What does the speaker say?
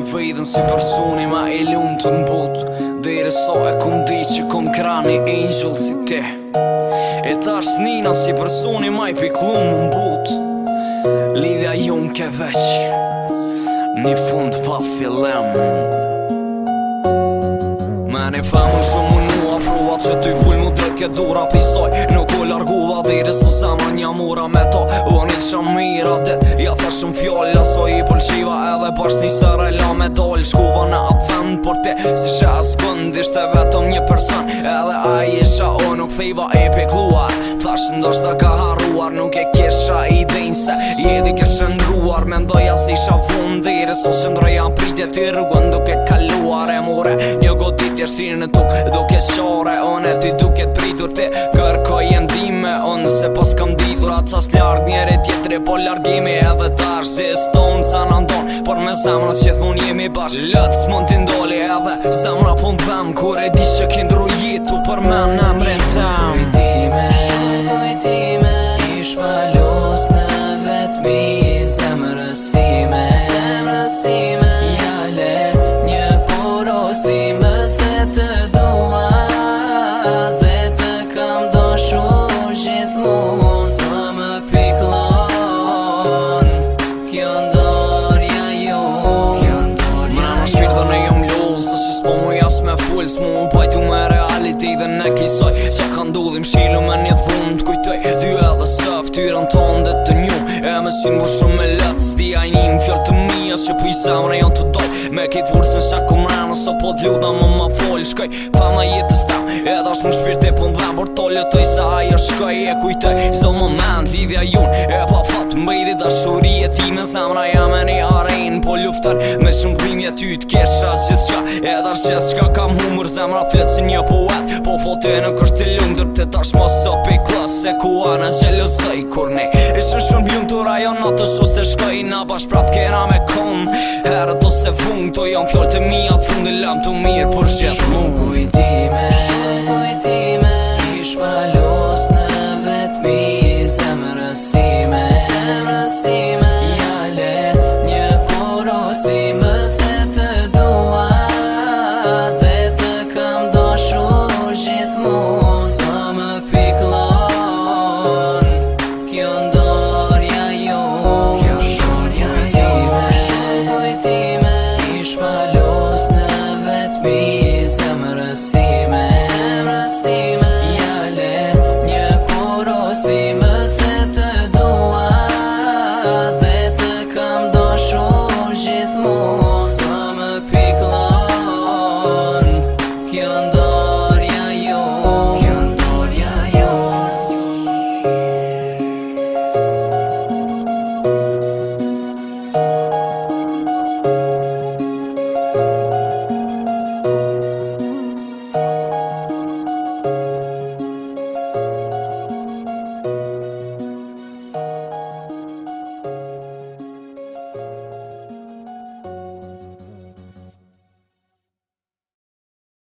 vedhen si personi ma I lumt të mbot Dere sa e kom di që kom krani angel si te E tash nina si personi ma I piklum më mbot Lidhja jon ke veç Një fund pa fillem Meni femën shumë unua Frua që ty full mu drët ke dura pisoj Nuk u largova dheri së zemra një mura me ta U një që mira dit Ja thashëm fjalla so I pëlqiva Edhe basht një sër e la me dal Shkuva në atë vend Por ti si shë askund Ishte vetëm një person Edhe a isha o nuk thejva e pikluar Thash ndoshta ka harruar Nuk e kisha I dhejnë se Jedi kishë ndruar Mendoja si isha vund Dheri së shëndroja pritje Ti rrugën duke kaluar E more një godit Jeshtinë në tuk duke qare One ti duket pritur ti Kërkoj e ndime Unë se pas kam ditur atë qas larg Njeri tjetri po largimi Edhe tash distonë sa në ndonë Por me zemra qëth mund jemi bashk Lëtës mund t'i ndoli edhe Zemra po m'dhem Kur e di që kindru jetu Për me në mrin tem Kujtime Ish palos në vetmi Zemrësime Jale një porosime S'mu më pajtu me realiti dhe ne kisoj Qa ka ndodhim shilu me një dhund Kujtoj dy edhe sëf Tyran ton dhe të nju E me synë mu shumë me let Stia I njim fjall të mija Që pu I zemre janë të doj Me kejt vurësën shak u mrena So po t'luda më ma fol Shkoj fama jetës tam E dash më shpirti po m'dhem Por to lëtoj se ajo shkoj E kujtoj zdo moment Lidhja jun E pa fat mbejdi dashuri e ti Me zemra jam e një arein Po luftar me shumë brimje ty t'kesha gjithë qa E dash gjithë qka kam humur Zemra fletë si një poet Po fote në kështë të lundër Të tash mos o pe klas Se ku anë gjelozoj kur ne Ishën shumë bjumë të rajon Në të shos të shkoj Na bash prap kena me kon Herët ose vung To janë fjall të mija Të fundin lam të mirë Por gjithë mund Kujtime Ish palos në vetmi Zemrësime Jale një porosime Gjithmonë sa më piklon Kjo